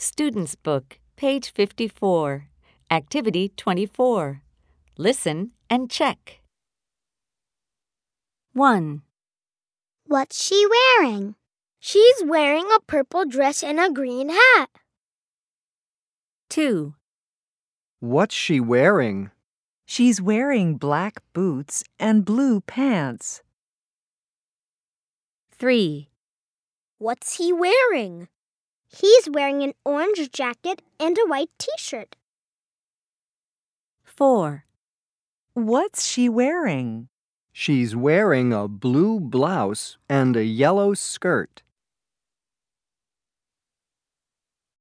Student's Book, page 54, Activity 24. Listen and check. 1. What's she wearing? She's wearing a purple dress and a green hat. 2. What's she wearing? She's wearing black boots and blue pants. 3. What's he wearing? He's wearing an orange jacket and a white t-shirt. 4. What's she wearing? She's wearing a blue blouse and a yellow skirt.